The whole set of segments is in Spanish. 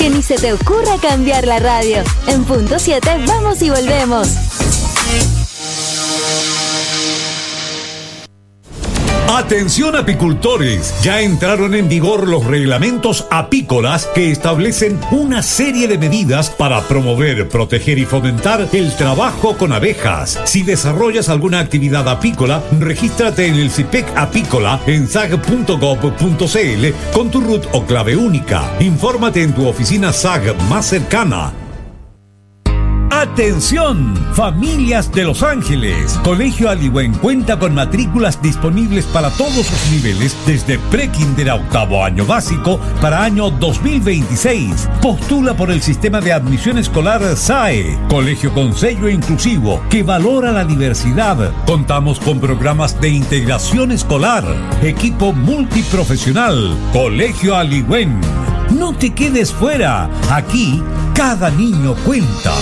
que ni se te ocurra cambiar la radio. En punto 7 vamos y volvemos. Atención apicultores, ya entraron en vigor los reglamentos apícolas que establecen una serie de medidas para promover, proteger y fomentar el trabajo con abejas. Si desarrollas alguna actividad apícola, regístrate en el CIPEC Apícola en sag.gov.cl con tu RUT o clave única. Infórmate en tu oficina SAG más cercana. ¡Atención! Familias de Los Ángeles. Colegio Aliwen cuenta con matrículas disponibles para todos los niveles desde pre-kinder a octavo año básico para año 2026. Postula por el sistema de admisión escolar SAE. Colegio con sello inclusivo que valora la diversidad. Contamos con programas de integración escolar. Equipo multiprofesional. Colegio Aliwen. No te quedes fuera. Aquí, cada niño cuenta.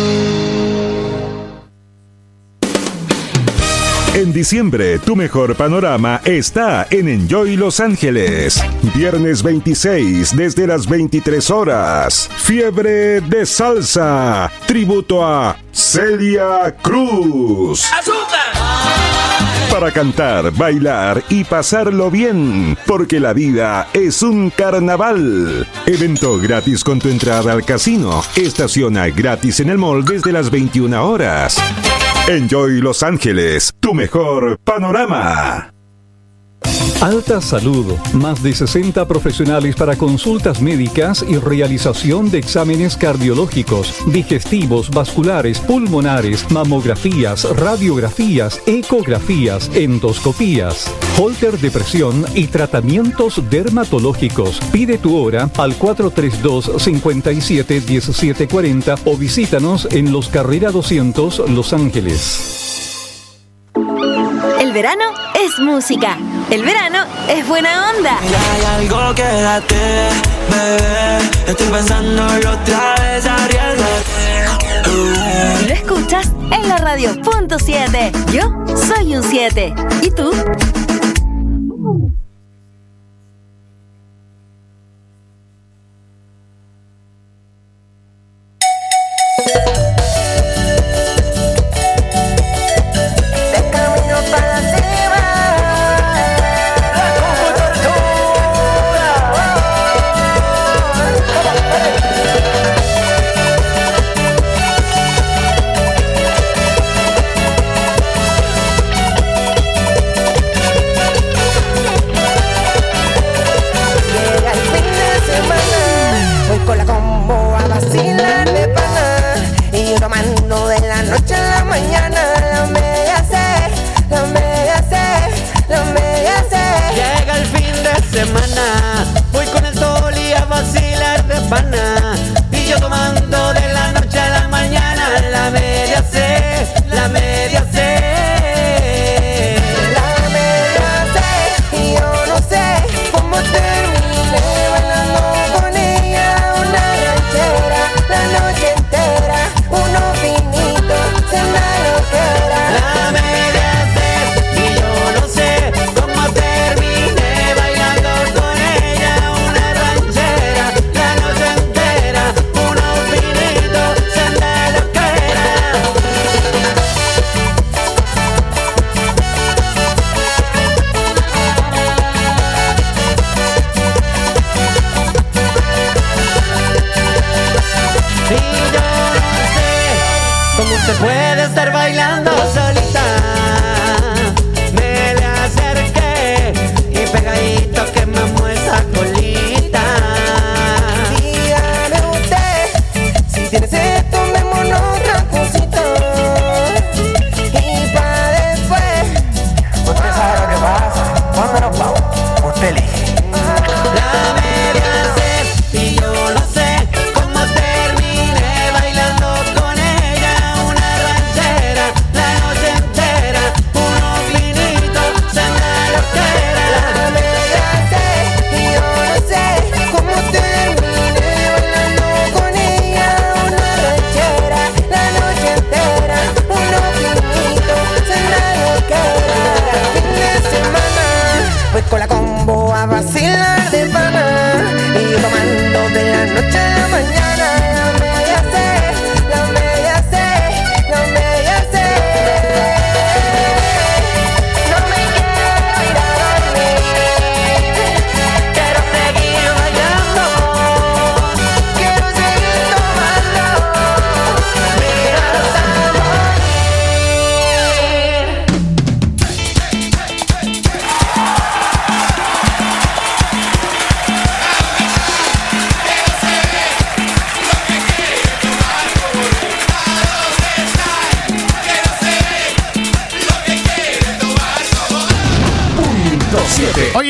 En diciembre, tu mejor panorama está en Enjoy Los Ángeles. Viernes 26, desde las 23 horas. Fiebre de salsa. Tributo a Celia Cruz. Para cantar, bailar y pasarlo bien, porque la vida es un carnaval. Evento gratis con tu entrada al casino. Estaciona gratis en el mall desde las 21 horas. Enjoy Los Ángeles, tu mejor panorama. Alta Salud, más de 60 profesionales para consultas médicas y realización de exámenes cardiológicos, digestivos, vasculares, pulmonares, mamografías, radiografías, ecografías, endoscopías, holter de presión y tratamientos dermatológicos. Pide tu hora al 432-57-1740 o visítanos en Los Carrera 200, Los Ángeles. El verano es música. El verano es buena onda. Y hay algo que date, bebé. Estoy pensándolo otra vez, arriesgate. Lo escuchas en la radio punto 7. Yo soy un 7. ¿Y tú?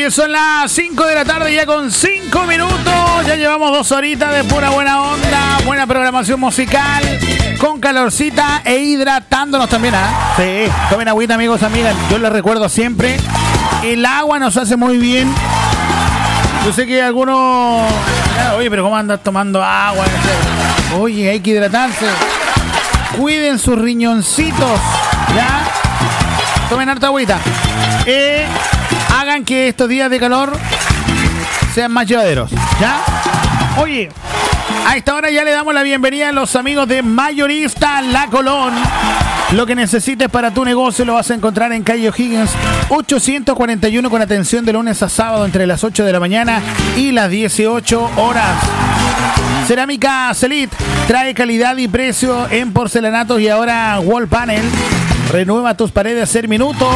Oye, son las 5 de la tarde ya con 5 minutos. Ya llevamos 2 horitas de pura buena onda, buena programación musical, con calorcita e hidratándonos también, ¿ah? Sí, tomen agüita, amigos, amigas. Yo les recuerdo siempre, el agua nos hace muy bien. Yo sé que algunos... Oye, pero ¿cómo andas tomando agua? Oye, hay que hidratarse. Cuiden sus riñoncitos, ¿ya? Tomen harta agüita. Hagan que estos días de calor sean más llevaderos, ¿ya? Oye, a esta hora ya le damos la bienvenida a los amigos de Mayorista La Colón. Lo que necesites para tu negocio lo vas a encontrar en calle O'Higgins 841, con atención de lunes a sábado entre las 8 de la mañana y las 18 horas. Cerámica Celit trae calidad y precio en porcelanatos y ahora wall panel. Renueva tus paredes en minutos.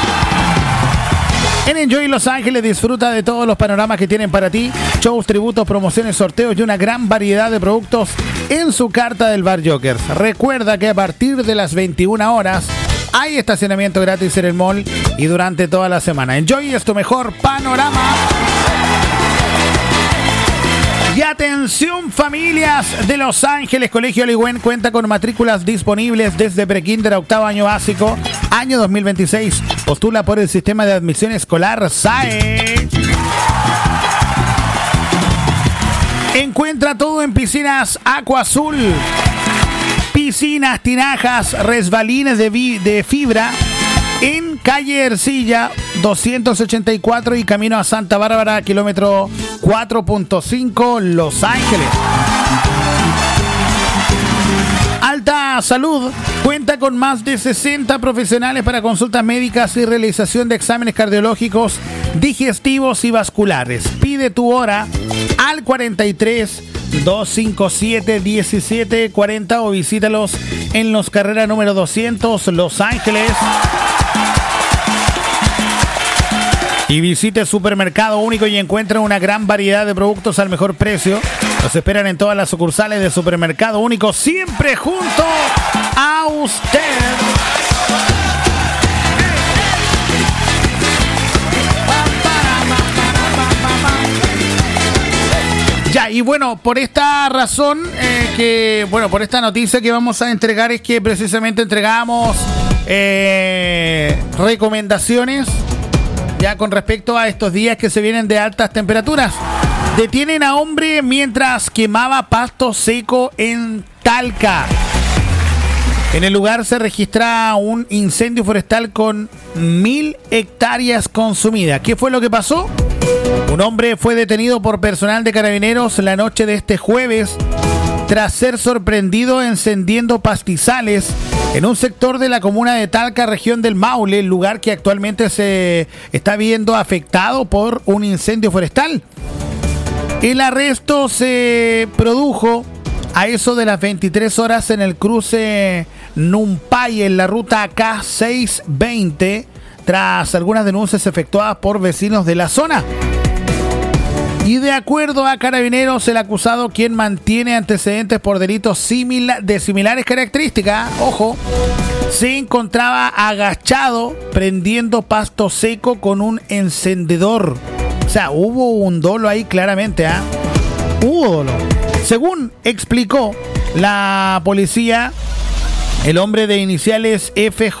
En Enjoy Los Ángeles disfruta de todos los panoramas que tienen para ti, shows, tributos, promociones, sorteos y una gran variedad de productos en su carta del Bar Jokers. Recuerda que a partir de las 21 horas hay estacionamiento gratis en el mall y durante toda la semana. Enjoy es tu mejor panorama. Y atención, familias de Los Ángeles, Colegio Aligüen cuenta con matrículas disponibles desde prekinder a octavo año básico, año 2026. Postula por el sistema de admisión escolar SAE. Encuentra todo en Piscinas Aqua Azul. Piscinas, tinajas, resbalines de fibra en calle Ercilla 284 y camino a Santa Bárbara, kilómetro 4.5, Los Ángeles. Alta Salud cuenta con más de 60 profesionales para consultas médicas y realización de exámenes cardiológicos, digestivos y vasculares. Pide tu hora al 43 257 1740 o visítalos en Los Carrera número 200, Los Ángeles. Y visite Supermercado Único y encuentre una gran variedad de productos al mejor precio. Los esperan en todas las sucursales de Supermercado Único, siempre junto a usted. Ya, y bueno, por esta razón, por esta noticia que vamos a entregar es que precisamente entregamos recomendaciones ya con respecto a estos días que se vienen de altas temperaturas. Detienen a hombre mientras quemaba pasto seco en Talca. En el lugar se registra un incendio forestal con 1.000 hectáreas consumidas. ¿Qué fue lo que pasó? Un hombre fue detenido por personal de Carabineros la noche de este jueves tras ser sorprendido encendiendo pastizales en un sector de la comuna de Talca, región del Maule, lugar que actualmente se está viendo afectado por un incendio forestal. El arresto se produjo a eso de las 23 horas en el cruce Numpay en la ruta K620 tras algunas denuncias efectuadas por vecinos de la zona. Y de acuerdo a Carabineros, el acusado, quien mantiene antecedentes por delitos de similares características, ojo, se encontraba agachado prendiendo pasto seco con un encendedor. O sea, hubo un dolo ahí claramente, ¿ah? Hubo dolo. Según explicó la policía, el hombre de iniciales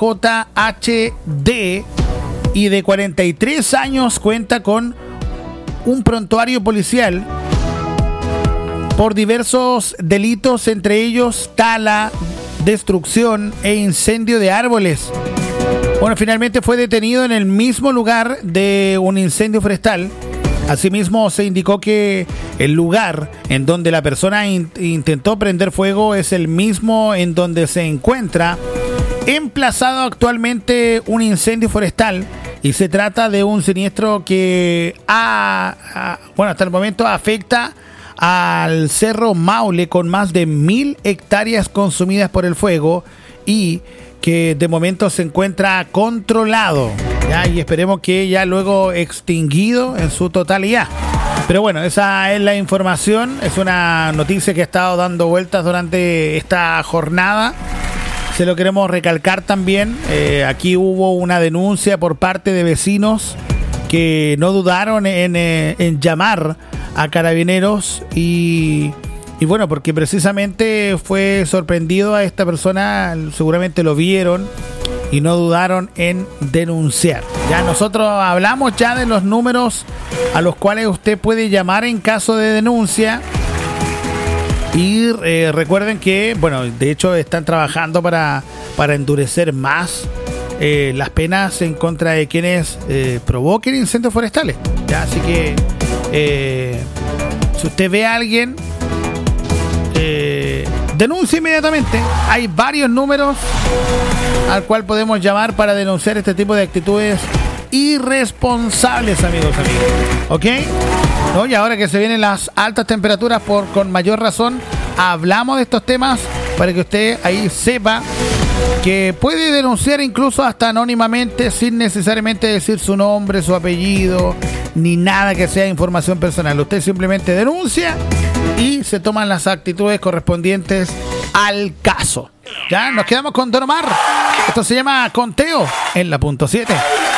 FJHD y de 43 años cuenta con un prontuario policial por diversos delitos, entre ellos tala, destrucción e incendio de árboles. Bueno, finalmente fue detenido en el mismo lugar de un incendio forestal. Asimismo, se indicó que el lugar en donde la persona intentó prender fuego es el mismo en donde se encuentra emplazado actualmente un incendio forestal. Y se trata de un siniestro que hasta el momento afecta al Cerro Maule con más de 1.000 hectáreas consumidas por el fuego y que de momento se encuentra controlado, ¿ya? Y esperemos que ya luego extinguido en su totalidad. Pero bueno, esa es la información, es una noticia que ha estado dando vueltas durante esta jornada. Se lo queremos recalcar también. Aquí hubo una denuncia por parte de vecinos que no dudaron en llamar a Carabineros y bueno, porque precisamente fue sorprendido a esta persona, seguramente lo vieron y no dudaron en denunciar. Ya nosotros hablamos ya de los números a los cuales usted puede llamar en caso de denuncia. Y recuerden que, bueno, de hecho están trabajando para endurecer más las penas en contra de quienes provoquen incendios forestales. ¿Ya? Así que si usted ve a alguien, denuncie inmediatamente. Hay varios números al cual podemos llamar para denunciar este tipo de actitudes irresponsables, amigos. ¿Ok? ¿No? Y ahora que se vienen las altas temperaturas, con mayor razón hablamos de estos temas para que usted ahí sepa que puede denunciar incluso hasta anónimamente, sin necesariamente decir su nombre, su apellido, ni nada que sea información personal. Usted simplemente denuncia y se toman las actitudes correspondientes al caso. Ya, nos quedamos con Don Omar. Esto se llama Conteo en la punto 7.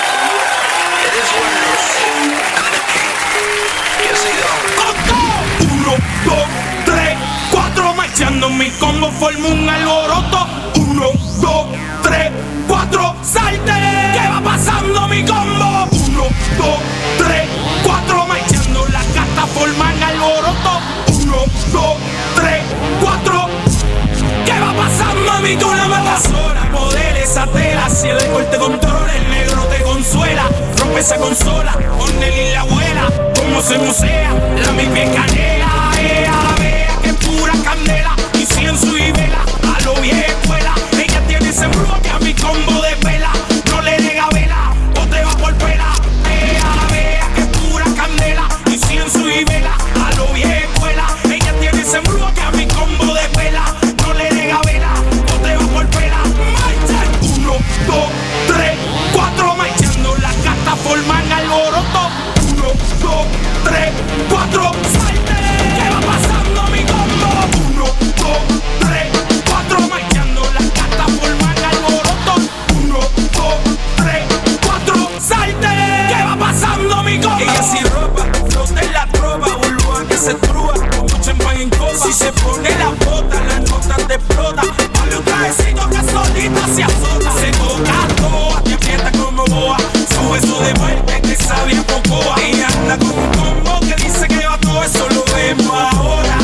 1, 2, 3, 4, marchando mi combo, formo un alboroto. 1, 2, 3, 4, salte. ¿Qué va pasando mi combo? 1, 2, 3, 4, marchando las cartas forman alboroto. 1, 2, 3, 4. ¿Qué va pasando mi combo? Una matazora, poder esa tela, si el corte controla, el negro te consuela. Rompe esa consola, con él y la abuela. Como se musea, la mi pie canela. Vea que pura candela, incienso y vela. A lo vieja escuela, ella tiene ese brujo que a mi combo de pela. No le nega vela, o te va por pela. Vea que pura candela, incienso y vela. A lo vieja escuela, ella tiene ese brujo que a mi combo de pela. No le nega vela, o te va por pela. Marcha, 1, 2, 3, 4, marchando las cartas forman alboroto. 1, 2, 3, 4, salte. ¿Qué va pasando mi combo? 1, 2, 3, 4, marchando las cartas forman alboroto. 1, 2, 3, 4, salte. ¿Qué va pasando mi combo? Ella sin ropa, flota en la tropa, burbuja que se trúa, como champán en copa. Si se pone la bota, las notas te explota. Dale un trajecito que solita se azota. Se toca toa, te aprieta como boa. Su beso de muerte que sabe a cocoa. Y anda con un combo que dice que va todo eso, lo vemos ahora.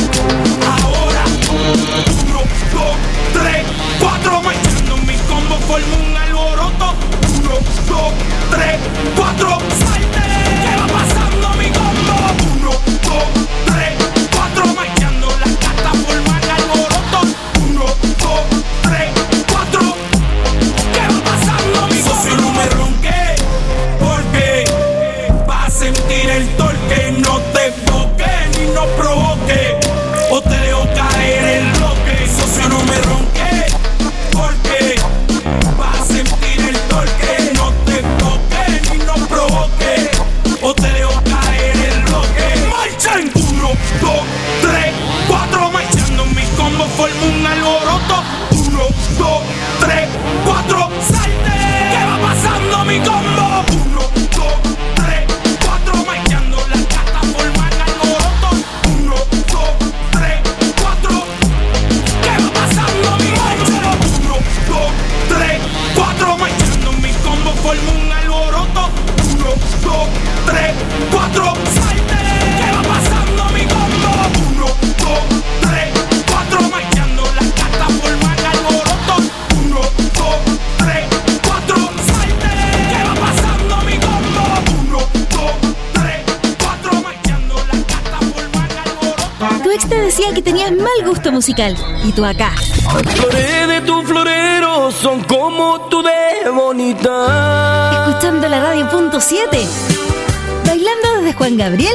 1, 2, 3, 4, marchando mi combo, formo un alboroto. 1, 2, 3, 4, salte. ¿Qué va pasando mi combo? 1, 2, 3, 4, marchando las cartas forman alboroto. 1, 2, 3, 4. ¿Qué va pasando mi combo? Socio, no me ronque, porque vas a sentir el torque. No te boque ni no provoque, o te dejo caer el bloque. Socio, no me ronque, porque vas a sentir el torque. No te boque ni no provoque, o te dejo caer el bloque. Marchan, 1, 2, 3, 4, marchando mi combo, formo un alboroto. 1, 2, 3, 4, salte. ¿Qué va pasando mi combo? 1, 2, 3, 4, marchando las cartas forman alboroto. 1, 2, 3, 4. ¿Qué va pasando mi combo? 1, 2, 3, 4, marchando mi combo, formo un alboroto. 1, 2, 3, 4, salte. ¿Qué va pasando mi combo? 1, 2, 3, 4, marchando las cartas forman alboroto. 1, 2, 3, 4, salte. ¿Qué va pasando mi combo? 1, 2, 3, 4, marchando las cartas forman alboroto. Tu ex te decía que tenías mal gusto musical y tú acá, Flores de tu florero son como tú de bonita. escuchando la radio punto 7, bailando desde Juan Gabriel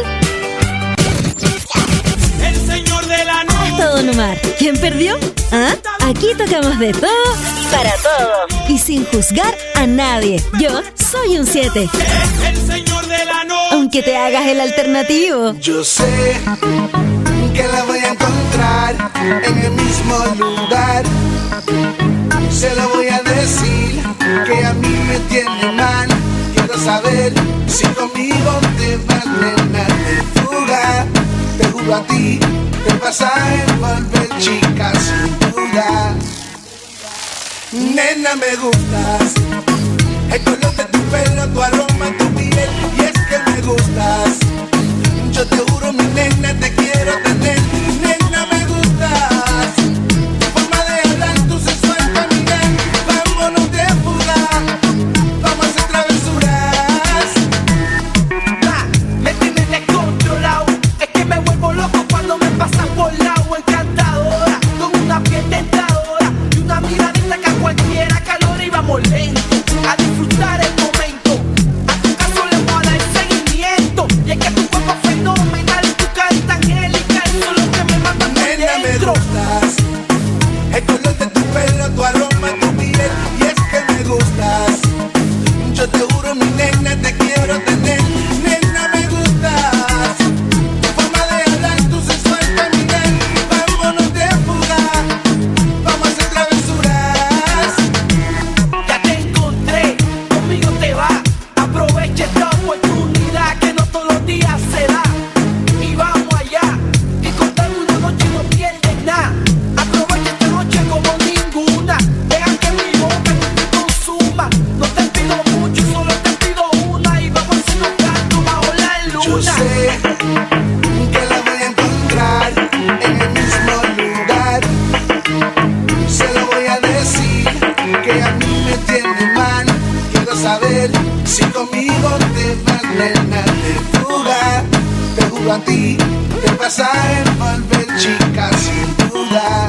El señor de la noche. hasta Don Omar. ¿Quién perdió? ¿Ah? Aquí tocamos de todo para todos y sin juzgar a nadie. Yo soy un 7, El señor de la noche. aunque te hagas el alternativo. Yo sé que la voy a encontrar en el mismo lugar. Se lo voy a decir que a mí me tiene mal. Quiero saber si conmigo te vas, nena, de fuga. Te juro a ti, te vas a envolver, chica, sin duda. Nena, me gustas, el color de tu pelo, tu aroma, tu piel, y es que me gustas. Yo te juro, mi nena, te quiero tener. Nena, me gustas, tu forma de hablar, tu sensual caminar. Vámonos de fuga, vamos a hacer travesuras. Me tienes descontrolado, es que me vuelvo loco cuando me pasas por lado. Encantadora, con una piel tentadora y una miradita que a cualquiera calor y vamos lento a disfrutar el momento. A tu caso le voy a dar seguimiento, y es que tu cuerpo es fenomenal, tu cara es tan angélica, eso es lo que me manda por Nena, me dentro. gustas, el color de tu pelo, tu aroma, tu piel, y es que me gustas. Yo te juro, mi nena, te quiero tener. Nena, me gustas, tu forma de hablar, tu sensual caminar. Vámonos de fuga, vamos a hacer travesuras. Ya te encontré, conmigo te va. Aprovecha esta oportunidad que no todos los días se da. Y vamos allá, que contarme una noche no pierdes nada. Aprovecha esta noche como ninguna. Deja que mi boca te consuma. No te pido mucho, solo te pido una. Y vamos a hacernos canto bajo la luna. Yo sé que la voy a encontrar en el mismo lugar. Se lo voy a decir que a mí me tiene mal. Quiero saber si conmigo te vas, nena, de fuga. Te juro a ti, te vas a envolver, chica, sin duda.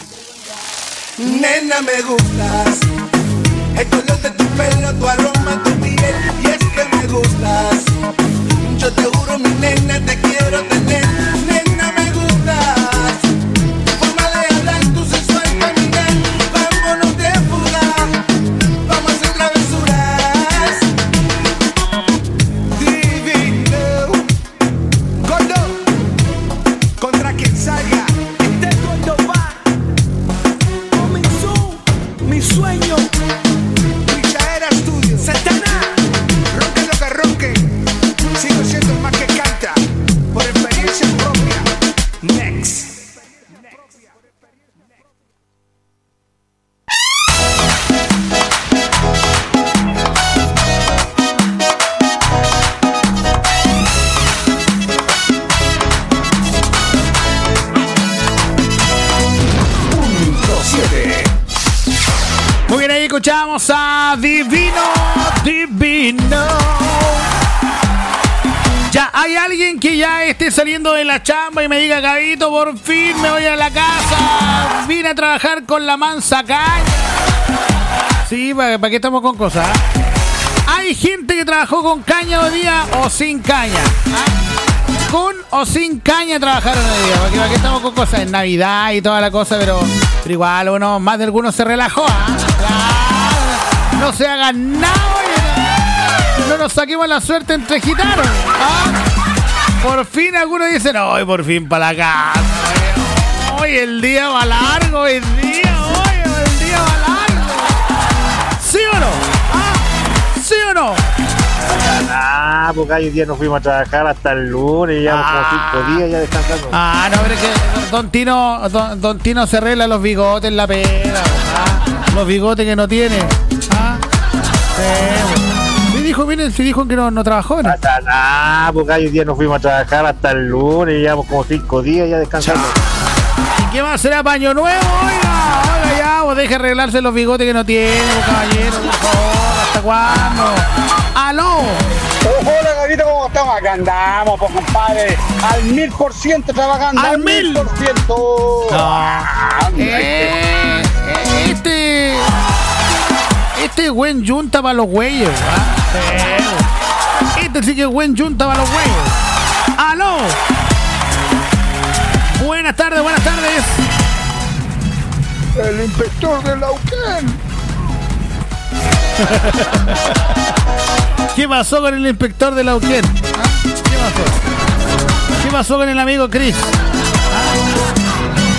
Nena, me gustas, el color de tu pelo, tu aroma, tu piel, y es que me gustas. Yo te juro, mi nena, te quiero tener. Nena, me gustas, tu forma de hablar, tu sensual caminar. Vámonos de fuga, vamos a hacer travesuras. Divino, gordo, contra quien salga. Este gordo va, comenzó mi sueño. Michaela Studio, Santana, ronque lo que ronque. Sigo siendo el más que canta, por experiencia propia. Next. Muy bien, ahí escuchamos a Divino. Ya hay alguien que ya esté saliendo de la chamba y me diga, Gabito, por fin me voy a la casa. Vine a trabajar con la mansa caña. Sí, ¿para qué estamos con cosas? Hay gente que trabajó con caña hoy día o sin caña. Con o sin caña trabajaron hoy día. ¿Para qué estamos con cosas? En Navidad y toda la cosa, pero igual uno, más de algunos se relajó. Claro, no se hagan nada. No nos saquemos la suerte entre gitanos. Por fin algunos dicen, hoy por fin para la casa. Hoy el día va largo, hoy el día va largo. ¿Sí o no? ¿Sí o no? Porque hoy día nos fuimos a trabajar hasta el lunes y llevamos como 5 días ya descansando. No, pero es que Don Tino se arregla los bigotes en la pera. Los bigotes que no tiene. Sí dijo que no trabajó, ¿no? Porque hoy día nos fuimos a trabajar hasta el lunes y llevamos como 5 días ya descansando. ¿Y qué más será paño nuevo? Oiga ya, vos deje arreglarse los bigotes que no tiene, caballero, por favor. ¿Hasta cuándo? ¡Aló! Hola, Gabito, ¿cómo estamos? Acá andamos, pues, compadre. Al 1000% trabajando. ¡Al 1000%! Este es buen yunta para los güeyes. Este sí que es buen yunta para los güeyes. ¡Aló! Buenas tardes. El inspector de Lauquén. ¿Qué pasó con el inspector de Lauquén? ¿Qué pasó con el amigo Chris?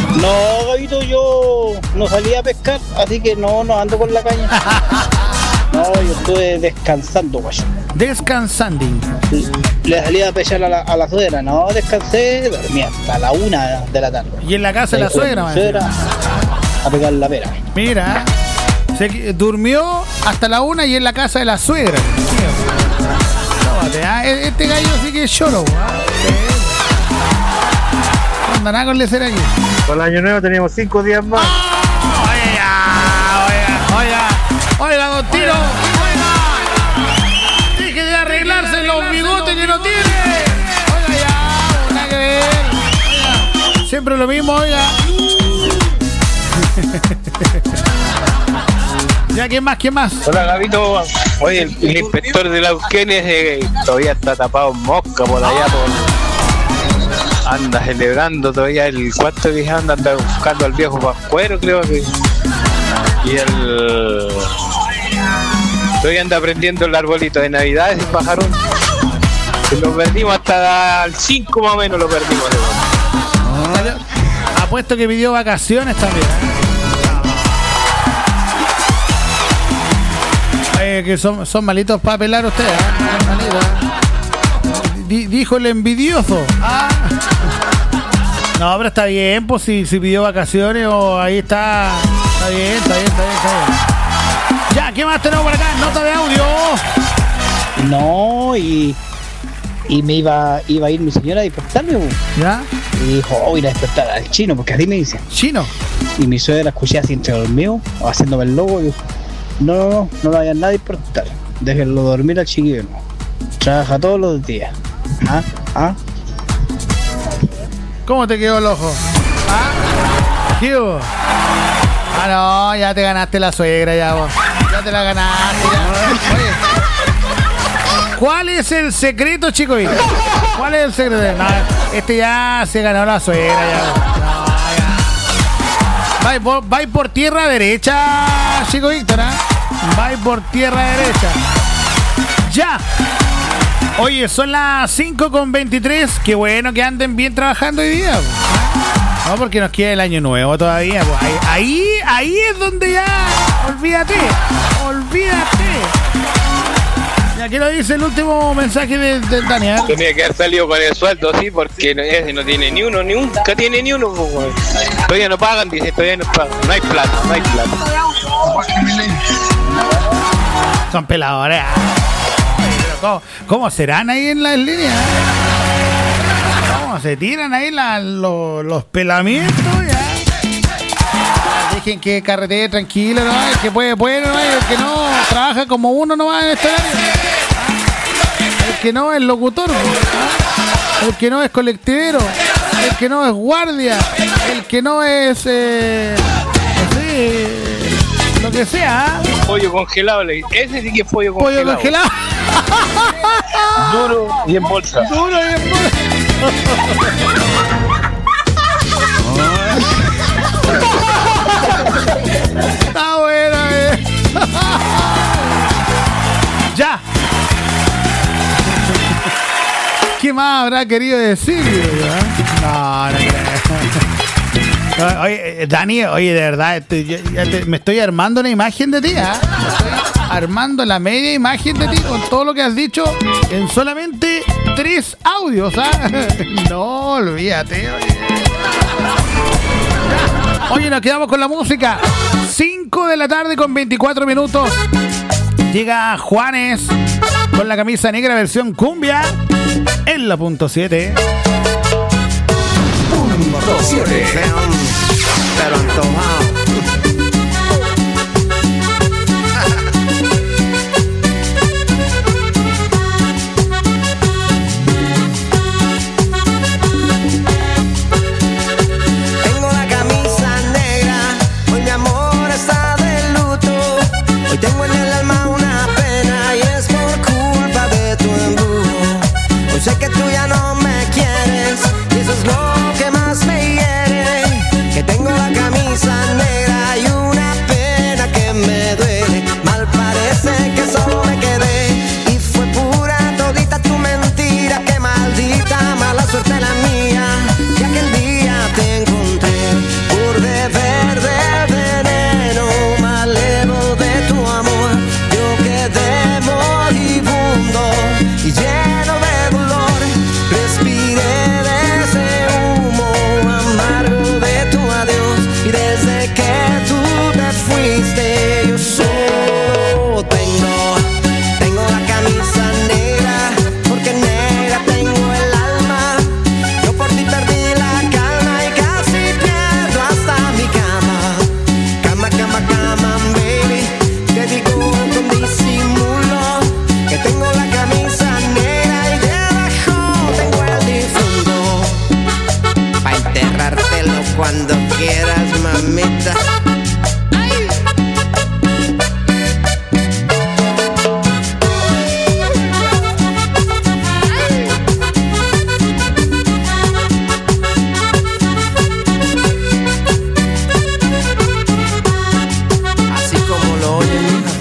No, Gabito, yo no salí a pescar, así que no ando con la caña. No, yo estuve descansando, guayo. Descansando. Le salí a pechar a la suegra, no, descansé, dormí hasta la 1 de la tarde. Y en la casa de la suegra, man. A pegar la pera. Mira, durmió hasta la 1 y en la casa de la suegra. Este gallo sí que es choro. No anda nada con le ser aquí. Con el año nuevo teníamos 5 días más. Oiga, don Tiro. Deje de arreglarse los bigotes que no tiene. Oiga, ya, nada que ver. Oiga, siempre lo mismo, oiga. Ya, ¿quién más? Hola, Gabito. Oye, el inspector de la Uquenes todavía está tapado en mosca por allá. Anda celebrando todavía el cuarto de anda buscando al viejo Pascuero, creo que. Y todavía anda prendiendo el arbolito de Navidad, ese pajarón. Lo perdimos hasta el 5 más o menos, lo perdimos. Apuesto que pidió vacaciones también. Que son malitos para pelar ustedes, dijo el envidioso. No, pero está bien, pues si pidió vacaciones o ahí está. Está bien. Ya, ¿qué más tenemos por acá? Nota de audio. No, y me iba a ir mi señora a despertarme. ¿Ya? Y dijo, voy a ir a despertar al chino, porque así me dicen. ¿Chino? Y mi suegra escuché así entre dormido, o haciéndome el lobo, y dijo, no lo vayan nadie a despertar. Déjenlo dormir al chiquillo. Trabaja todos los días. ¿Cómo te quedó el ojo? ¿Qué hubo? No, ya te ganaste la suegra, ya vos. Ya te la ganaste, ya. Oye, ¿cuál es el secreto, chico? ¿Cuál es el secreto? No, este ya se ganó la suegra, ya. No, ya. Va por tierra derecha, chico Víctor, Va por tierra derecha. Ya. Oye, son las 5:23. Qué bueno que anden bien trabajando hoy día. No, porque nos queda el año nuevo todavía. Ahí es donde ya. Olvídate. Ya, ¿qué lo dice el último mensaje de Daniel? Tenía que haber salido con el sueldo, sí, porque ese no tiene ni uno, nunca tiene ni uno. Todavía no pagan, dice, todavía no pagan. No hay plata. Son peladores. ¿Cómo serán ahí en las líneas? ¿Cómo se tiran ahí los pelamientos? Ya. Dejen que carretee tranquilo, ¿no? El que puede, ¿no? El que no trabaja como uno no va en este horario. El que no es locutor, ¿no? El que no es colectivero, el que no es guardia, el que no es lo que sea. Pollo congelado, ese sí que es pollo congelado. Duro y en bolsa. Está bueno, Ya. ¿Qué más habrá querido decir? No. Oye, Dani, de verdad, me estoy armando una imagen de ti, Estoy armando la media imagen de ti con todo lo que has dicho en solamente 3 audios, No, olvídate, Oye, nos quedamos con la música. 5 de la tarde con 24 minutos. Llega Juanes con la camisa negra versión cumbia en la punto 7. Punto 7. Pero antojado. Tengo la camisa negra, hoy mi amor está de luto. Hoy tengo en el alma una pena y es por culpa de tu embrujo. Hoy sé que tú ya no me quieres y eso es lo que más me hiere. Que tengo la camisa negra. quieras, mamita. Así como lo oyen, hija.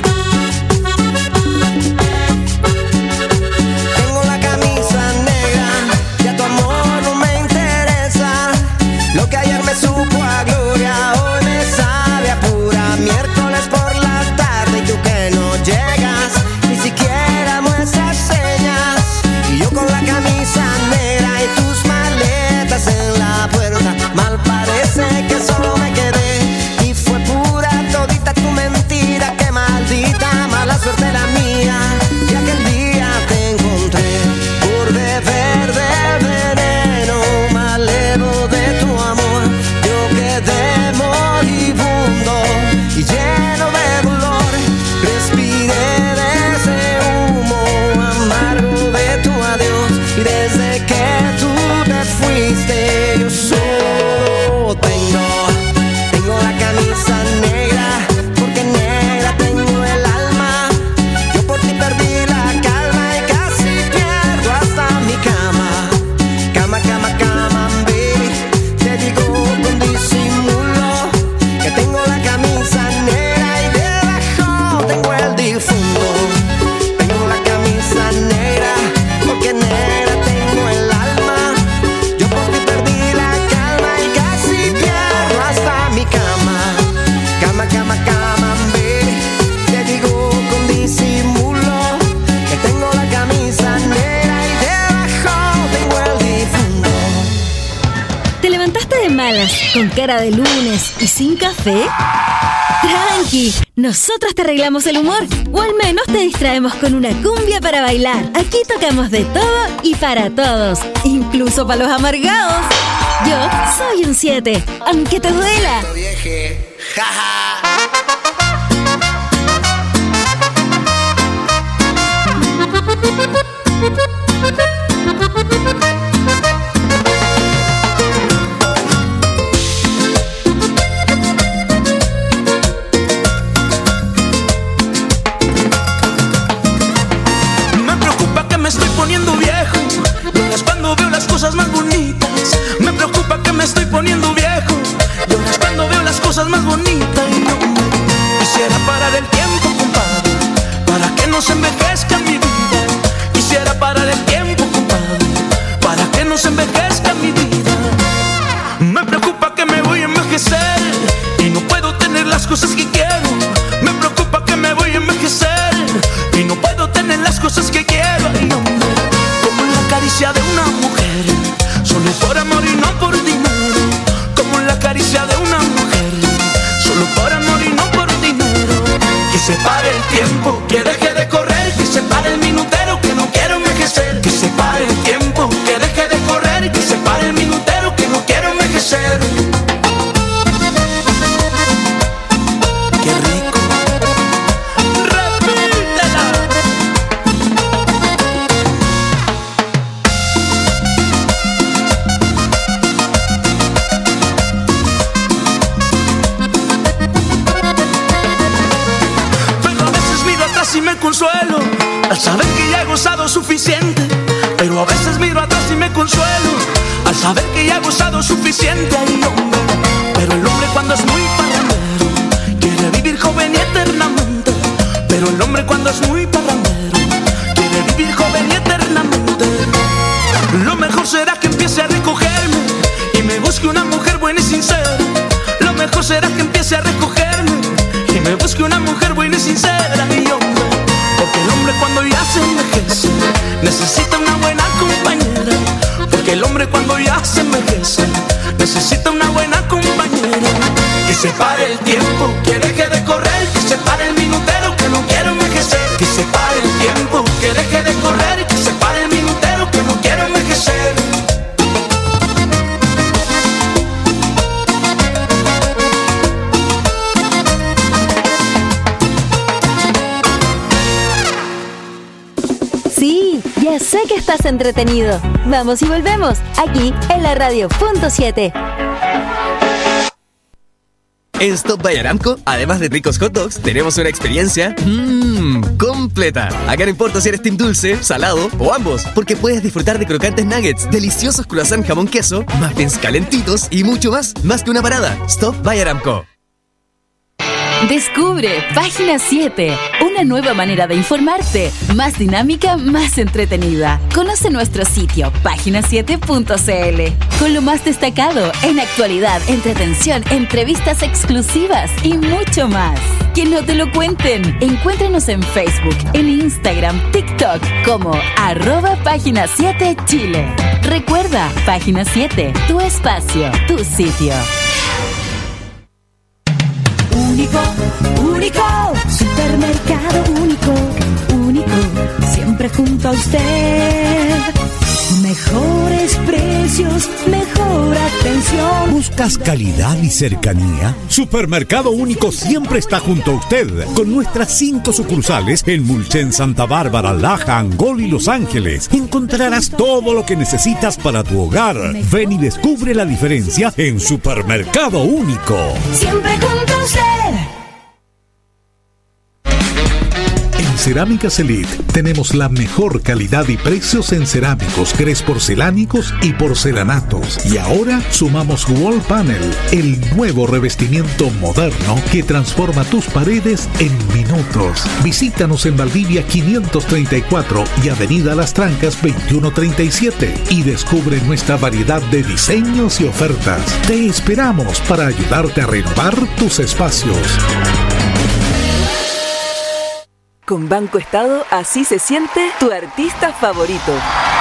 Tengo la camisa negra, ya tu amor no me interesa. Lo que ayer me supo a gloria, hoy me sabe a pura. Miércoles por la tarde y tú que no llegas, ni siquiera muestras señas. Y yo con la camisa negra y tus maletas en la puerta, mal parece que solo me quedé. Y fue pura todita tu mentira, que maldita mala suerte la mía. Y aquel día te encontré por beber del veneno, malevo de tu amor. Yo quedé moribundo y lleno de dolor. Respiré de ese humo amargo de tu adiós. Y desde que tú te fuiste yo solo tengo la camisa negra, porque negra tengo el alma. Yo por ti perdí la calma y casi pierdo hasta mi cama. Cama, cama, cama, baby. Te digo con disimulo que tengo la camisa negra y debajo tengo el difunto. Tengo la camisa negra, porque negra tengo el alma. Yo por ti perdí la calma y casi pierdo hasta mi cama. Cama, cama, cama, baby. Te digo con disimulo que tengo la camisa negra y debajo tengo el difunto. ¿Te levantaste de malas, con cara de lunes y sin café? Tranqui, nosotros te arreglamos el humor, o al menos te distraemos con una cumbia para bailar. Aquí tocamos de todo y para todos, incluso para los amargados. Yo soy un 7, aunque te duela. Vieje, jaja. Me preocupa que me estoy poniendo viejo, lloras cuando veo las cosas más bonitas. Me preocupa que me estoy poniendo viejo, lloras cuando veo las cosas más bonitas. Y yo quisiera parar el tiempo, compadre, para que no se envejezca mi vida. Quisiera parar el tiempo, compadre, para que no se envejezca mi vida. Me preocupa que me voy a envejecer y no puedo tener las cosas que quiero. Me preocupa que me voy a envejecer y no puedo tener las cosas que quiero. Ay, hombre, como la caricia de una mujer, solo por amor y no por dinero. Como la caricia de una mujer, solo por amor y no por dinero. Que se pare el tiempo, que deje de correr, que se pare el minutero, que no quiero envejecer. Que se pare el tiempo, que deje de correr, que se pare el minutero, que no quiero envejecer. Qué rico. Repítela. Pero a veces miro atrás y me consuelo al saber que ya he gozado suficiente. Pero a veces miro atrás y me consuelo al saber que ya he gozado suficiente. Ay, hombre, pero el hombre cuando es muy parrandero quiere vivir joven y eternamente. Pero el hombre cuando es muy parrandero quiere vivir joven y eternamente. Lo mejor será que empiece a recogerme y me busque una mujer buena y sincera. Lo mejor será que empiece a recogerme y me busque una mujer buena y sincera. Y hombre, porque el hombre cuando ya se envejece necesita una buena compañera. Porque el hombre cuando ya se envejece necesita una buena compañera. Que se pare el tiempo, que deje de correr, que se pare el minutero, que no quiero envejecer. Que se pare el tiempo, que deje de correr, que se pare el minutero, que no quiero envejecer. Sí, ya sé que estás entretenido. Vamos y volvemos, aquí en la Radio.7. En Stop by Aramco, además de ricos hot dogs, tenemos una experiencia completa. Acá no importa si eres team dulce, salado o ambos, porque puedes disfrutar de crocantes nuggets, deliciosos croissant jamón queso, muffins calentitos y mucho más. Más que una parada. Stop by Aramco. Descubre Página 7, una nueva manera de informarte, más dinámica, más entretenida. Conoce nuestro sitio, página7.cl, con lo más destacado en actualidad, entretención, entrevistas exclusivas y mucho más. Que no te lo cuenten. Encuéntranos en Facebook, en Instagram, TikTok como @Página 7 Chile. Recuerda, Página 7, tu espacio, tu sitio. Único, único, supermercado único, único, siempre junto a usted. Mejores precios, mejor atención. ¿Buscas calidad y cercanía? Supermercado Único siempre está junto a usted, con nuestras 5 sucursales en Mulchen, Santa Bárbara, Laja, Angol y Los Ángeles. Encontrarás todo lo que necesitas para tu hogar. Ven y descubre la diferencia en Supermercado Único. Siempre junto a usted. En Cerámicas Elite tenemos la mejor calidad y precios en cerámicos, grés porcelánicos y porcelanatos. Y ahora sumamos Wall Panel, el nuevo revestimiento moderno que transforma tus paredes en minutos. Visítanos en Valdivia 534 y Avenida Las Trancas 2137 y descubre nuestra variedad de diseños y ofertas. Te esperamos para ayudarte a renovar tus espacios. Con Banco Estado, así se siente tu artista favorito.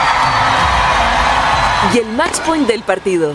Y el match point del partido.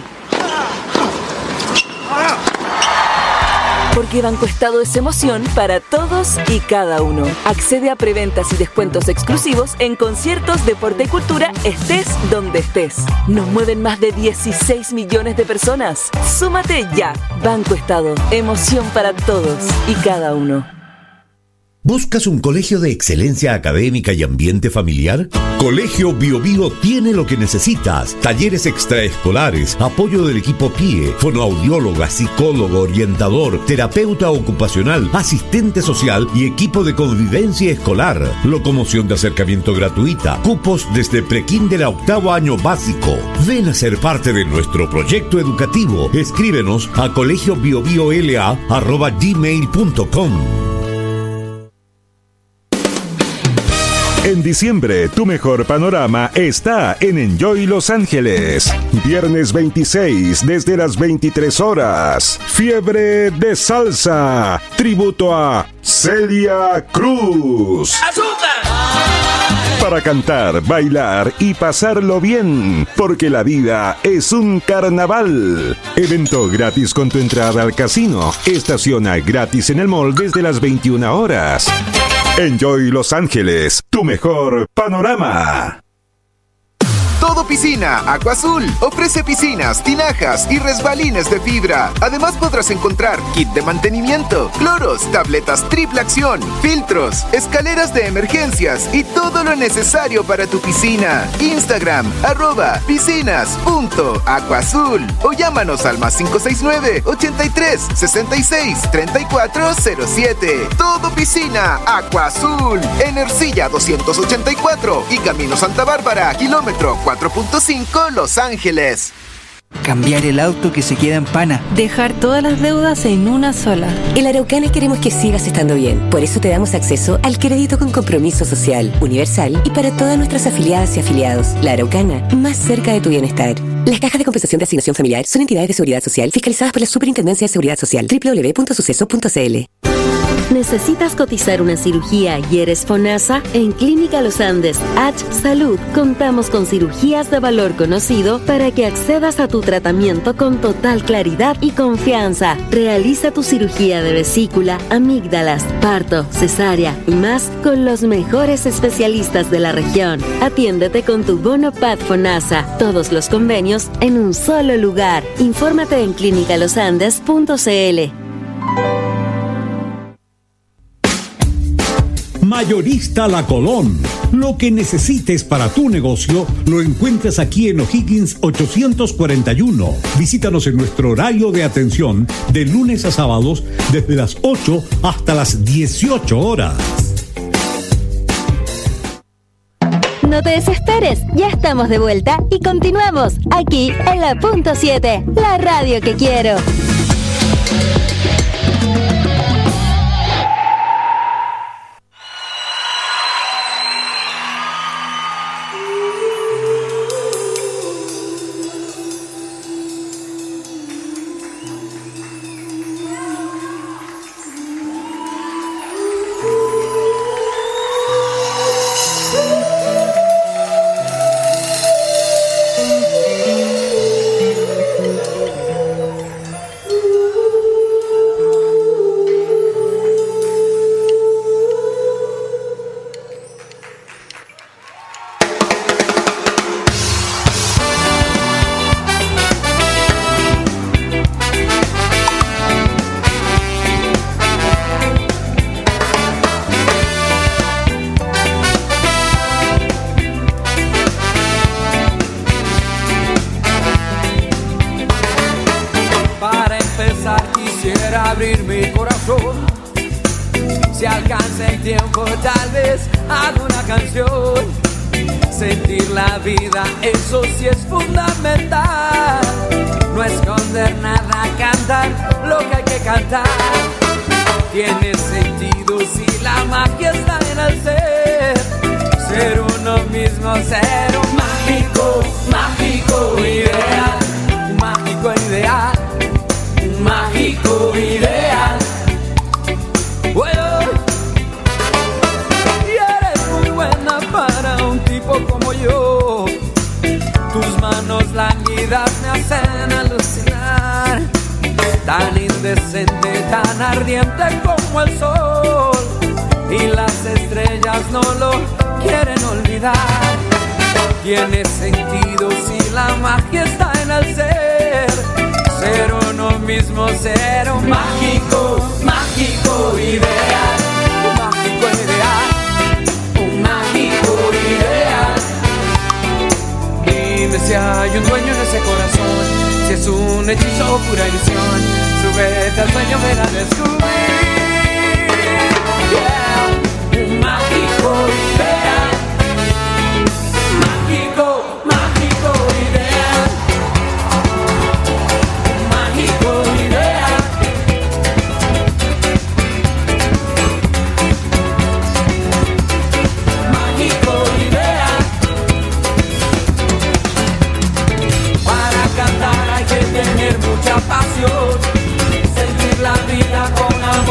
Porque Banco Estado es emoción para todos y cada uno. Accede a preventas y descuentos exclusivos en conciertos, deporte y cultura, estés donde estés. Nos mueven más de 16 millones de personas. Súmate ya. Banco Estado, emoción para todos y cada uno. ¿Buscas un colegio de excelencia académica y ambiente familiar? Colegio Bio Bio tiene lo que necesitas. Talleres extraescolares, apoyo del equipo PIE, fonoaudióloga, psicólogo, orientador, terapeuta ocupacional, asistente social y equipo de convivencia escolar. Locomoción de acercamiento gratuita. Cupos desde prekinder a 8º año básico. Ven a ser parte de nuestro proyecto educativo. Escríbenos a colegiobiobiola@gmail.com. En diciembre, tu mejor panorama está en Enjoy Los Ángeles. Viernes 26, desde las 23 horas. Fiebre de salsa. Tributo a Celia Cruz. Para cantar, bailar y pasarlo bien, porque la vida es un carnaval. Evento gratis con tu entrada al casino. Estaciona gratis en el mall desde las 21 horas. Enjoy Los Ángeles, tu mejor panorama. Todo Piscina Aqua Azul ofrece piscinas, tinajas y resbalines de fibra. Además podrás encontrar kit de mantenimiento, cloros, tabletas triple acción, filtros, escaleras de emergencias y todo lo necesario para tu piscina. Instagram @piscinas.aquaazul o llámanos al +569 83 66 3407. Todo Piscina Aqua Azul en Ercilla 284 y Camino Santa Bárbara, kilómetro 4.5 Los Ángeles. Cambiar el auto que se queda en pana. Dejar todas las deudas en una sola. En Araucana queremos que sigas estando bien. Por eso te damos acceso al crédito con compromiso social, universal y para todas nuestras afiliadas y afiliados. La Araucana, más cerca de tu bienestar. Las cajas de compensación de asignación familiar son entidades de seguridad social fiscalizadas por la Superintendencia de Seguridad Social. www.suceso.cl. ¿Necesitas cotizar una cirugía y eres FONASA? En Clínica Los Andes, H Salud, contamos con cirugías de valor conocido para que accedas a tu tratamiento con total claridad y confianza. Realiza tu cirugía de vesícula, amígdalas, parto, cesárea y más con los mejores especialistas de la región. Atiéndete con tu bono PAD FONASA. Todos los convenios en un solo lugar. Infórmate en clinicalosandes.cl. Mayorista La Colón. Lo que necesites para tu negocio lo encuentras aquí en O'Higgins 841. Visítanos en nuestro horario de atención de lunes a sábados desde las 8 hasta las 18 horas. No te desesperes, ya estamos de vuelta y continuamos aquí en la Punto 7, la radio que quiero. Eso sí es fundamental. No esconder nada, cantar lo que hay que cantar. Tiene sentido si la magia está en el ser. Ser uno mismo, ser un mágico, mágico ideal. Un mágico ideal. Un mágico ideal. Y eres muy buena para un tipo como yo. Tus manos lánguidas me hacen alucinar. Tan indecente, tan ardiente como el sol. Y las estrellas no lo quieren olvidar. Tiene sentido si la magia está en el ser. Ser uno mismo, ser un mágico, mágico ideal. Un mágico ideal. Un mágico ideal. Dime si hay un dueño en ese corazón, si es un hechizo o pura ilusión. Súbete al sueño, ven a descubrir. Yeah. Un mágico ideal. Mágico, mágico ideal. Un mágico ideal. Mágico ideal. Cantar hay que tener mucha pasión, sentir la vida con amor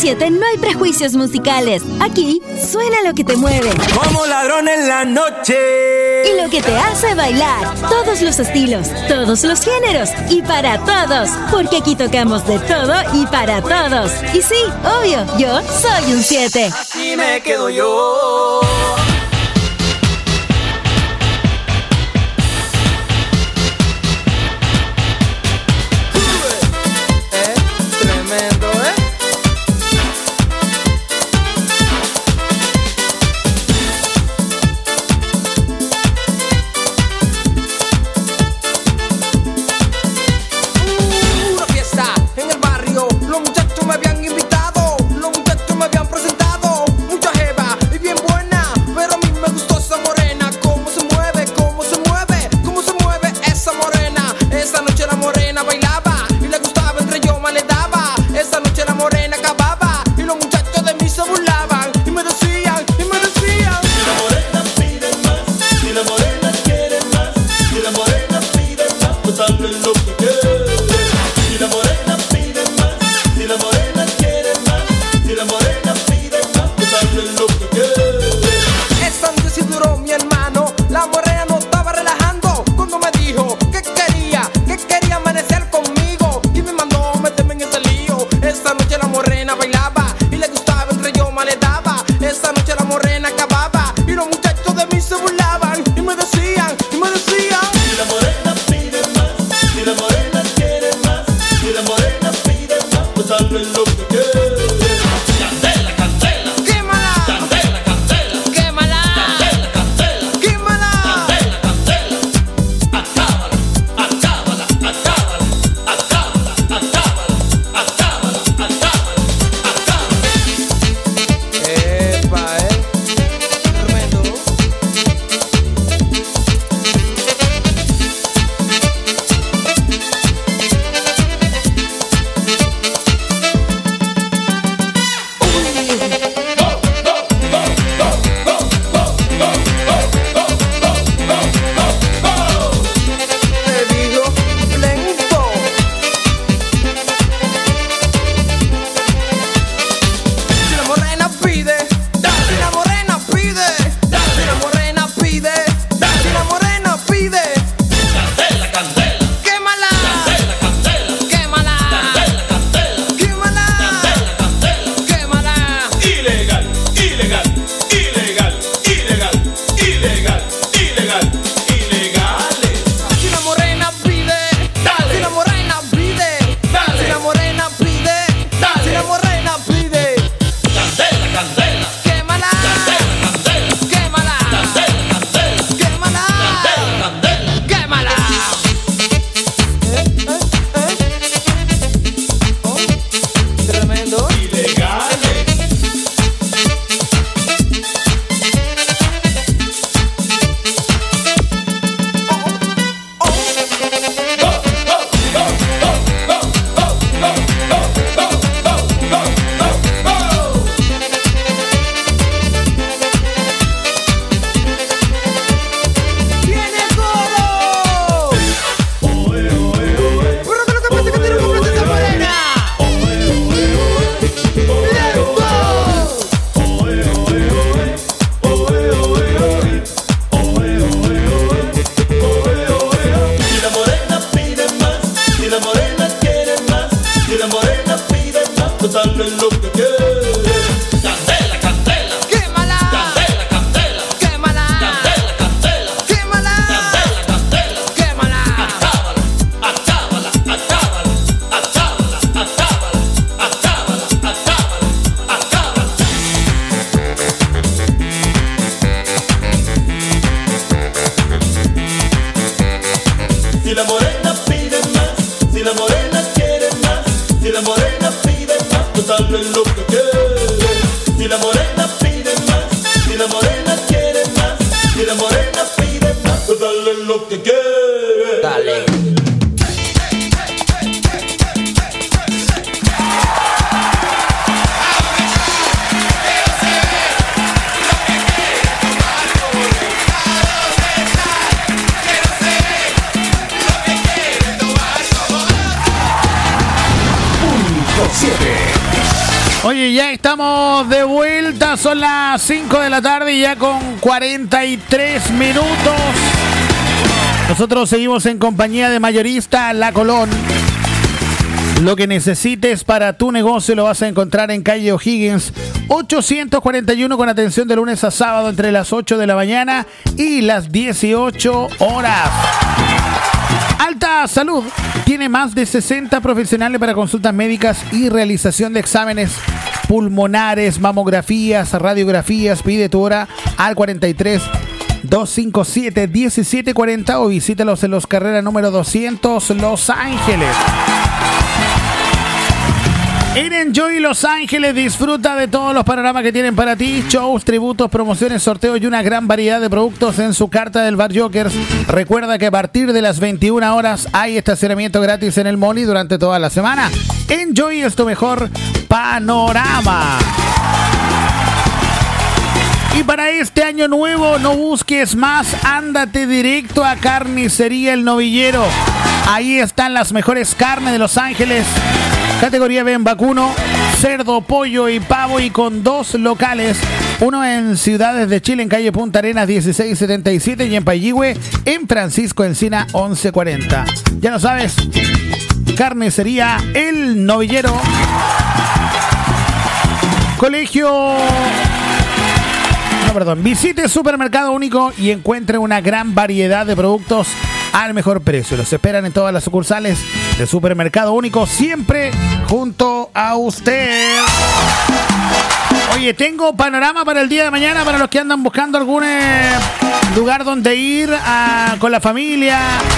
97 no hay prejuicios musicales. Aquí suena lo que te mueve. Como ladrón en la noche. Y lo que te hace bailar. Todos los estilos, todos los géneros y para todos. Porque aquí tocamos de todo y para todos. Y sí, obvio, yo soy un 7. Así me quedo yo. Tremendo, ¿eh? Una fiesta en el barrio, los muchachos me habían invitado, los muchachos me habían presentado, mucha jeva y bien buena, Oye, ya estamos de vuelta, son las 5 de la tarde y ya con 43 minutos. Nosotros seguimos en compañía de Mayorista La Colón. Lo que necesites para tu negocio lo vas a encontrar en calle O'Higgins 841 con atención de lunes a sábado entre las 8 de la mañana y las 18 horas. Alta Salud tiene más de 60 profesionales para consultas médicas y realización de exámenes pulmonares, mamografías, radiografías. Pide tu hora al 43 257 1740 o visítalos en Los Carrera número 200, Los Ángeles. En Enjoy Los Ángeles disfruta de todos los panoramas que tienen para ti, shows, tributos, promociones, sorteos y una gran variedad de productos en su carta del Bar Jokers. Recuerda que a partir de las 21 horas hay estacionamiento gratis en el Moli durante toda la semana. Enjoy es tu mejor panorama. Y para este año nuevo no busques más, ándate directo a Carnicería El Novillero. Ahí están las mejores carnes de Los Ángeles. Categoría B en vacuno, cerdo, pollo y pavo, y con 2 locales. Uno en Ciudades de Chile, en calle Punta Arenas 1677, y en Payihue, en Francisco Encina 1140. Ya lo sabes, Carnicería El Novillero. Visite Supermercado Único y encuentre una gran variedad de productos al mejor precio. Los esperan en todas las sucursales de Supermercado Único, siempre junto a usted. Oye, tengo panorama para el día de mañana para los que andan buscando algún lugar donde ir con la familia.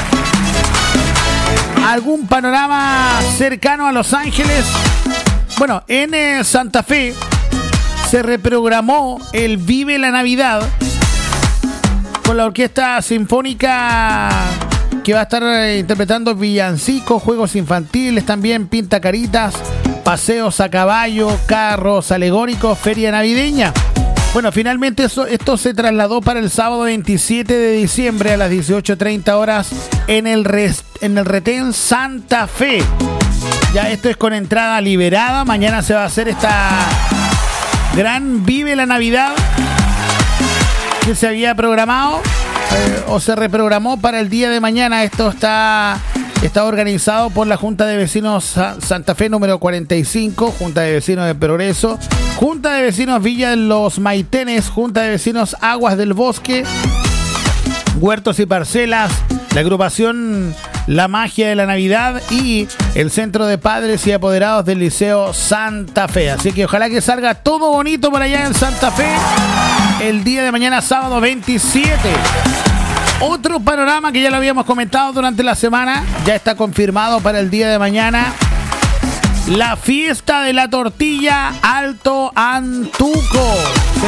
Algún panorama cercano a Los Ángeles. Bueno, en Santa Fe se reprogramó el Vive la Navidad con la Orquesta Sinfónica, que va a estar interpretando villancicos, juegos infantiles, también pintacaritas, paseos a caballo, carros alegóricos, feria navideña. Bueno, finalmente esto se trasladó para el sábado 27 de diciembre a las 18:30 horas en el Retén Santa Fe. Ya esto es con entrada liberada. Mañana se va a hacer esta gran Vive la Navidad que se había programado o se reprogramó para el día de mañana. Esto está organizado por la Junta de Vecinos Santa Fe número 45, Junta de Vecinos de Progreso, Junta de Vecinos Villa de los Maitenes, Junta de Vecinos Aguas del Bosque, Huertos y Parcelas, la agrupación La Magia de la Navidad y el Centro de Padres y Apoderados del Liceo Santa Fe. Así que ojalá que salga todo bonito por allá en Santa Fe el día de mañana, sábado 27. Otro panorama que ya lo habíamos comentado durante la semana, ya está confirmado para el día de mañana: la fiesta de la tortilla Alto Antuco.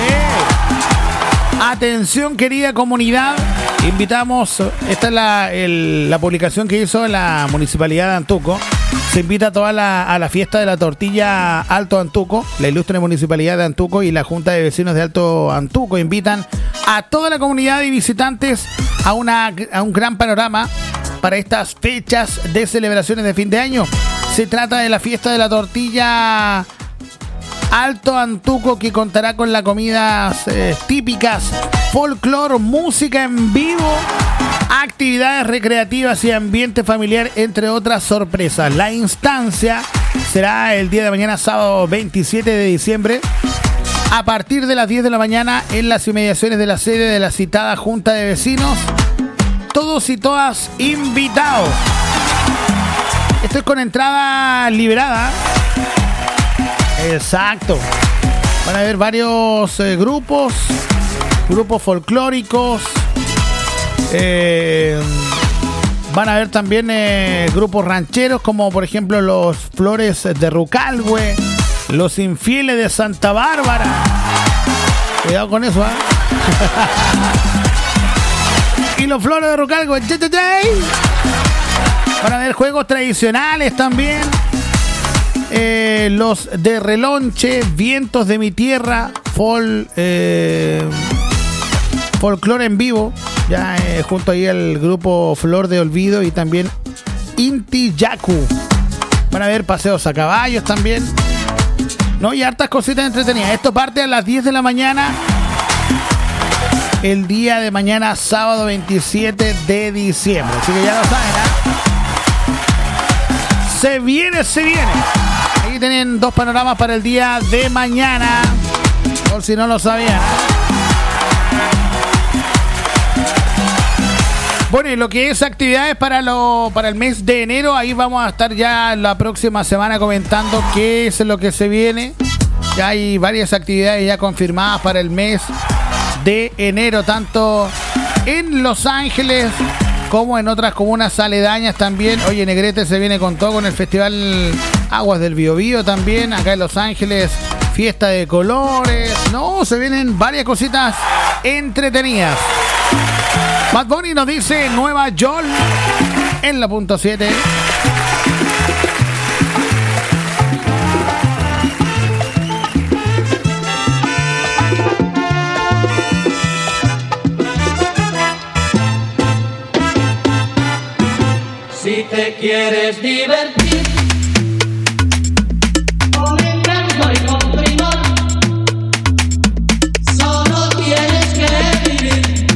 Sí. Atención, querida comunidad, invitamos, esta es la publicación que hizo la Municipalidad de Antuco. Se invita a la fiesta de la tortilla Alto Antuco. La ilustre Municipalidad de Antuco y la Junta de Vecinos de Alto Antuco invitan a toda la comunidad y visitantes a un gran panorama para estas fechas de celebraciones de fin de año. Se trata de la fiesta de la tortilla Alto Antuco, que contará con las comidas típicas, folclore, música en vivo, actividades recreativas y ambiente familiar, entre otras sorpresas. La instancia será el día de mañana, sábado 27 de diciembre, a partir de las 10 de la mañana en las inmediaciones de la sede de la citada Junta de Vecinos. Todos y todas invitados. Esto es con entrada liberada. Exacto. Van a haber varios grupos folclóricos. Van a haber también grupos rancheros, como por ejemplo los Flores de Rucalhue, los Infieles de Santa Bárbara. Cuidado con eso, Y los Flores de Rucalhue. Van a haber juegos tradicionales también. Los de Relonche, Vientos de mi Tierra, folclore en vivo, ya junto ahí al grupo Flor de Olvido y también Inti Yaku. Van a haber paseos a caballos también. No, y hartas cositas entretenidas. Esto parte a las 10 de la mañana. El día de mañana, sábado 27 de diciembre. Así que ya lo saben, Se viene. Ahí tienen 2 panoramas para el día de mañana. Por si no lo sabían. Bueno, y lo que es actividades para el mes de enero, ahí vamos a estar ya la próxima semana comentando qué es lo que se viene. Ya hay varias actividades ya confirmadas para el mes de enero, tanto en Los Ángeles como en otras comunas aledañas también. Oye, Negrete se viene con todo, con el Festival Aguas del Biobío también, acá en Los Ángeles, fiesta de colores. No, se vienen varias cositas entretenidas. Bad Bunny nos dice Nueva York en la punto 7. Si te quieres divertir con encanto y con primor, solo tienes que vivir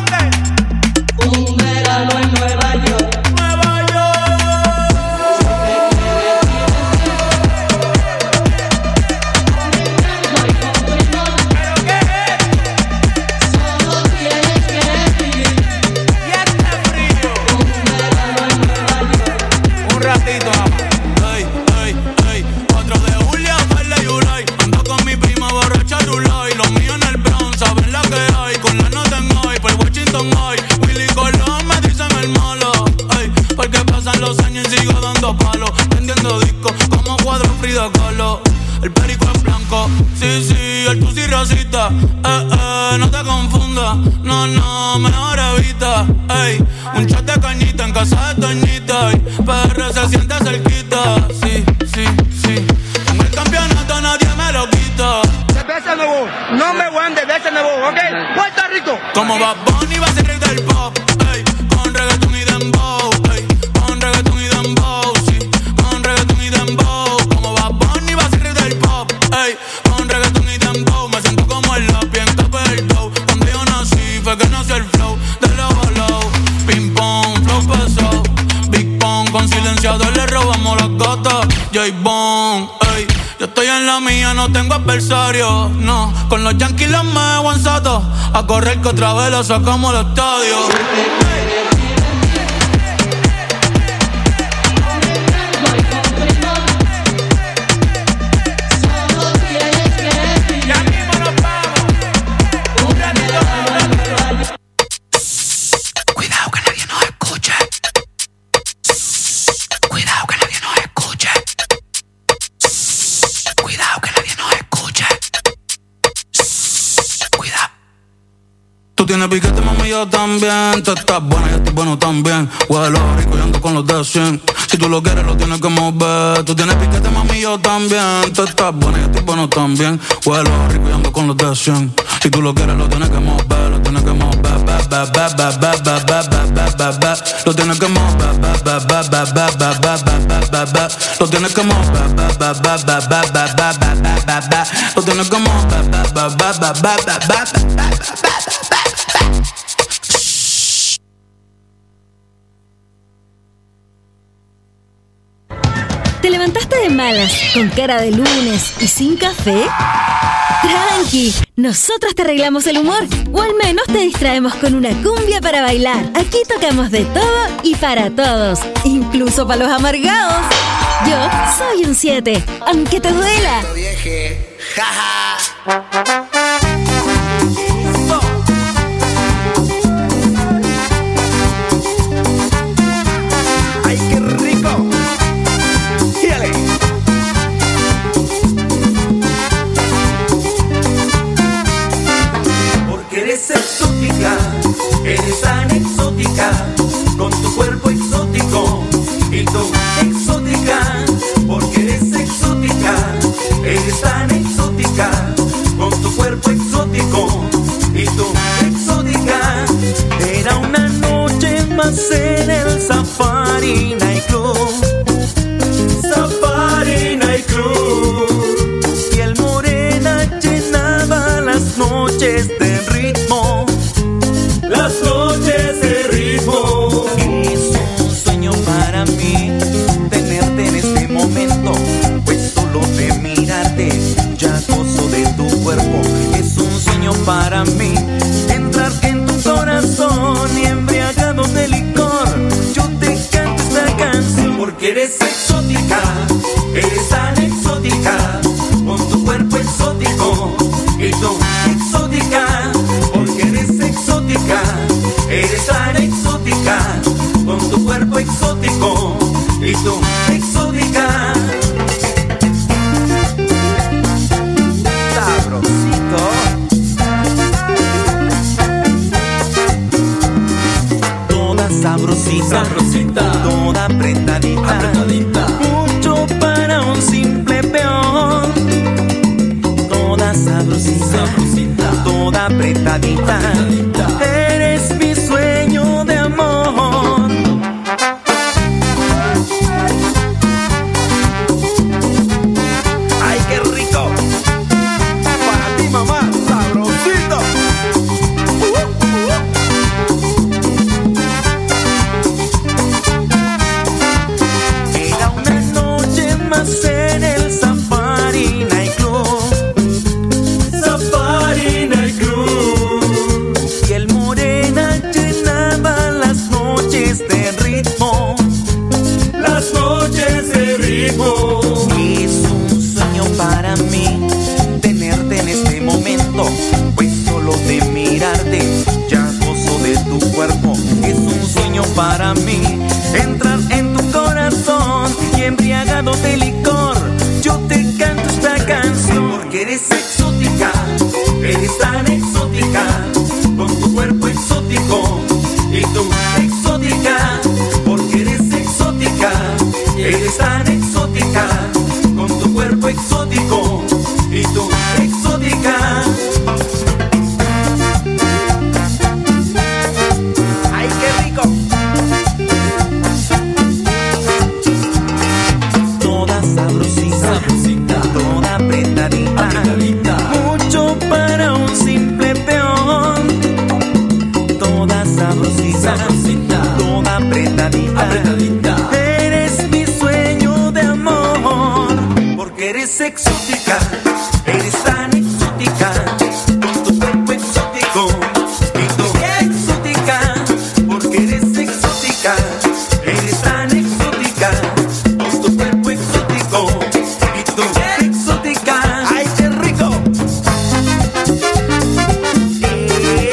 un verano en Nueva York. Nueva York. Si te quieres divertir con encanto y con primor, ¿pero qué es? Solo tienes que vivir y este frío un verano en Nueva York. Un ratito, ey, ey, ey. 4 de julio, baila Yulai. Ando con mi prima borracha Rulay. Los míos en el Bronx, saben la que hay. Con la nota en hoy, por Washington hoy. Willy Colón me dicen el malo, ey. Porque pasan los años y sigo dando palos. Vendiendo discos como cuadro Frida Kahlo. El perico en blanco, sí, el tusi rosita. No te confundas, no, mejor evita. Ey, un shot de cañita en casa de Toñita. PR se siente cerquita, sí. Con el campeonato nadie me lo quita. Cerveza nuevo, number one de cerveza nuevo, ¿ok? Puerto Rico. Como Bad Bunny va a ser rey del pop, ey. Con reggaeton y dembow, ey. Con reggaeton y dembow, sí. Con reggaeton y dembow. Como Bad Bunny va a ser rey del pop, ey. Con reggaeton y dembow. Me siento como el lápiz en capa del dough. Cuando yo nací fue que nació el flow de lado a lado. Ping pong, flow pesado. Big Pong, con silenciador le robamos las gatas. J-Bone, ey. Yo estoy en la mía, no tengo adversario, no. Con los Yankees los me aguanzato. A correr que otra vez lo sacamos al estadio. Cuidado que nadie nos escuche. Cuidado que nadie nos escuche. Cuidado que nadie nos escuche. Cuidado. Tú tienes piquete, mami, yo también. Tú estás buena, yo estoy bueno también. Huelo rico y ando con los de 100. Si tú lo quieres, lo tienes que mover. Tú tienes piquete, mami, yo también. Tú estás buena, yo estoy bueno también. Huelo rico y ando con los de 100. Si tú lo quieres, lo tienes que mover. Lo tienes que mover. Lo tienes que mover. Lo tienes que mover. Lo tienes que mover. ¿Te levantaste de malas, con cara de lunes y sin café? Tranqui, nosotros te arreglamos el humor, o al menos te distraemos con una cumbia para bailar. Aquí tocamos de todo y para todos, incluso para los amargados. Yo soy un 7, aunque te duela. ¡Ay, qué rico! ¡Gírale! Porque eres exótica, eres tan exótica, con tu cuerpo exótico y tú exótica. Porque eres exótica, eres tan exótica, con tu cuerpo exótico y tú exótica. Era una noche más en el Safari Night Club. Safari Night Club. para mí. Entrar en tu corazón y embriagado de licor, yo te canto esta canción. Porque eres exótica, eres tan exótica, con tu cuerpo exótico y tú exótica. Porque eres exótica, eres tan exótica, con tu cuerpo exótico y tú exótica. Sabrosito. Toda sabrosita, sabrosita, toda apretadita, apretadita, mucho para un simple peón. Toda sabrosita, sabrosita, toda apretadita, apretadita, eres mi sueño de amor. Ay, qué rico. Para ti, mamá, sabrosito. Era una noche más en el Safari Night Club. Safari Night Club. Y el Morena llenaba las noches de ritmo. Las noches de ritmo. Es un sueño para mí tenerte en este momento, pues solo de mirarte ya gozo de tu cuerpo. Es un sueño para mí entrar en tu corazón y embriagado de licor, yo te canto esta canción. Porque eres sexo